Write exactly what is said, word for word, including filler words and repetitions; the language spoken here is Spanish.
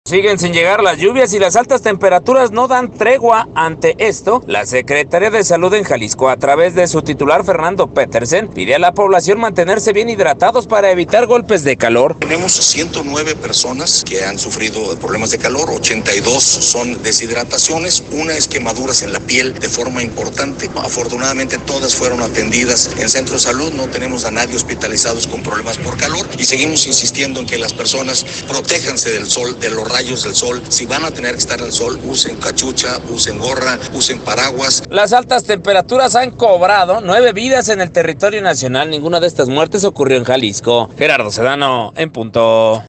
Siguen sin llegar las lluvias y las altas temperaturas no dan tregua. Ante esto, la Secretaría de Salud en Jalisco, a través de su titular Fernando Petersen, pide a la población mantenerse bien hidratados para evitar golpes de calor. Tenemos ciento nueve personas que han sufrido problemas de calor, ochenta y dos son deshidrataciones, una es quemaduras en la piel de forma importante. Afortunadamente todas fueron atendidas en centro de salud, no tenemos a nadie hospitalizados con problemas por calor y seguimos insistiendo en que las personas protéjanse del sol, de los rayos del sol. Si van a tener que estar al sol, usen cachucha, usen gorra, usen paraguas. Las altas temperaturas han cobrado nueve vidas en el territorio nacional. Ninguna de estas muertes ocurrió en Jalisco. Gerardo Sedano, en punto.